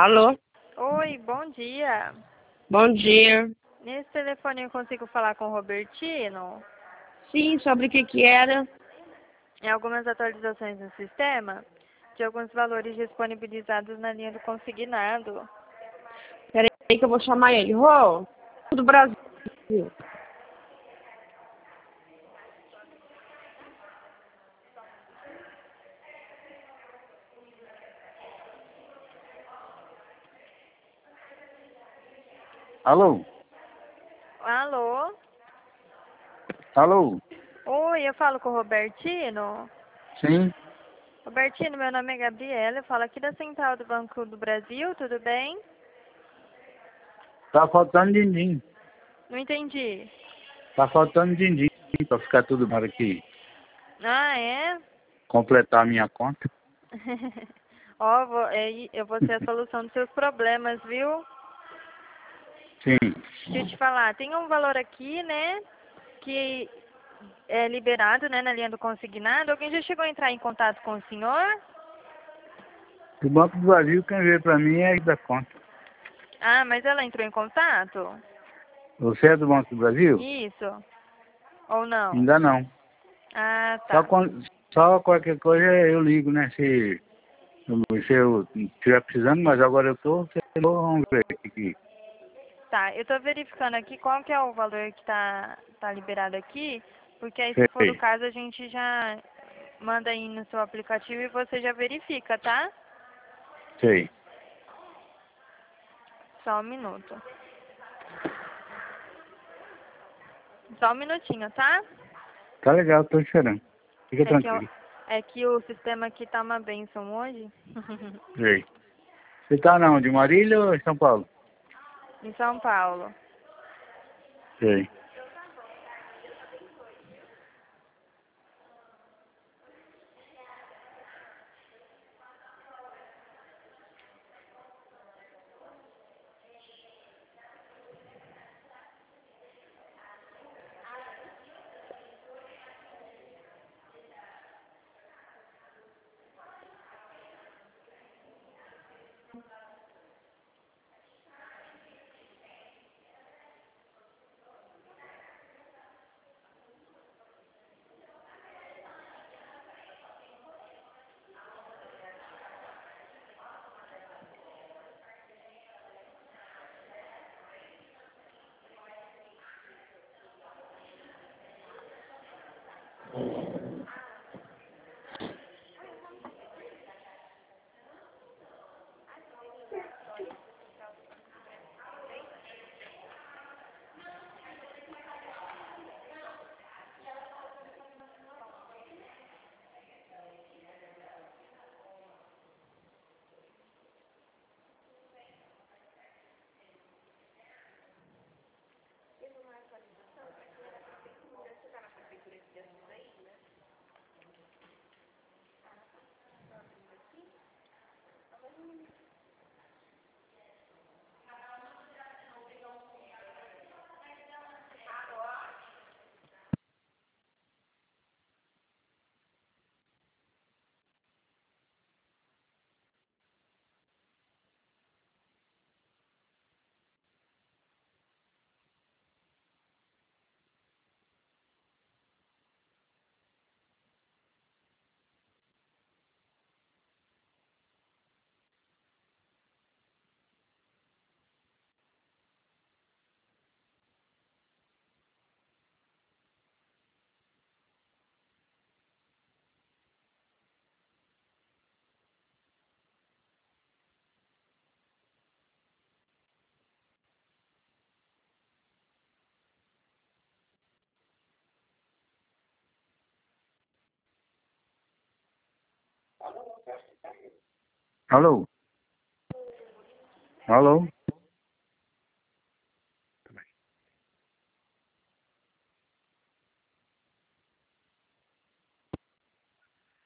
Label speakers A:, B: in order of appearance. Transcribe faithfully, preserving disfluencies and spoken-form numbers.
A: Alô?
B: Oi, bom dia.
A: Bom dia.
B: Nesse telefone eu consigo falar com o Robertino?
A: Sim, sobre o que que era?
B: Em algumas atualizações no sistema, de alguns valores disponibilizados na linha do consignado.
A: Peraí que eu vou chamar ele. Rô, do Brasil.
C: Alô?
B: Alô?
C: Alô?
B: Oi, eu falo com o Robertino?
C: Sim?
B: Robertino, meu nome é Gabriela, eu falo aqui da Central do Banco do Brasil, tudo bem?
C: Tá faltando din-din.
B: Não entendi.
C: Tá faltando din-din pra ficar tudo para aqui.
B: Ah, é?
C: Completar a minha conta.
B: Ó, vou- é, eu vou ser a solução dos seus problemas, viu?
C: Sim.
B: Deixa eu te falar, tem um valor aqui, né, que é liberado, né, na linha do consignado. Alguém já chegou a entrar em contato com o senhor?
C: Do Banco do Brasil, quem veio pra mim é da conta.
B: Ah, mas ela entrou em contato?
C: Você é do Banco do Brasil?
B: Isso. Ou não?
C: Ainda não.
B: Ah,
C: Só,
B: tá.
C: quando, só qualquer coisa eu ligo, né? Se, se eu estiver precisando, mas agora eu tô, vamos ver aqui.
B: Tá, eu tô verificando aqui qual que é o valor que tá, tá liberado aqui, porque aí se for o
C: Sei.
B: caso a gente já manda aí no seu aplicativo e você já verifica, tá?
C: Sei.
B: Só um minuto. Só um minutinho, tá?
C: Tá legal, tô esperando. Fica
B: É que, eu,
C: tranquilo.
B: é que o sistema aqui tá uma bênção hoje.
C: Sei. Você tá na onde? Marília ou em São Paulo?
B: Em São Paulo.
C: Sei. Alô? Alô?